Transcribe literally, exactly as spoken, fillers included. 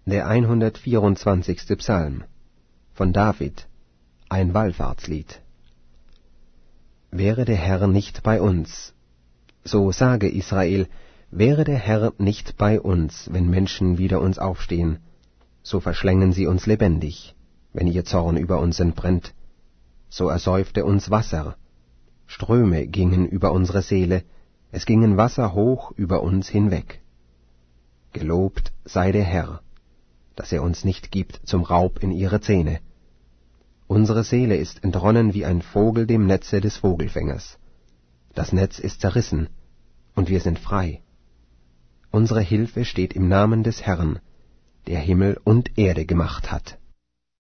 Der hundertvierundzwanzigste Psalm von David, ein Wallfahrtslied. Wäre der Herr nicht bei uns, so sage Israel, wäre der Herr nicht bei uns, wenn Menschen wider uns aufstehen, so verschlängen sie uns lebendig, wenn ihr Zorn über uns entbrennt, so ersäufte uns Wasser, Ströme gingen über unsere Seele, es gingen Wasser hoch über uns hinweg. Gelobt sei der Herr, dass er uns nicht gibt zum Raub in ihre Zähne. Unsere Seele ist entronnen wie ein Vogel dem Netze des Vogelfängers. Das Netz ist zerrissen, und wir sind frei. Unsere Hilfe steht im Namen des Herrn, der Himmel und Erde gemacht hat.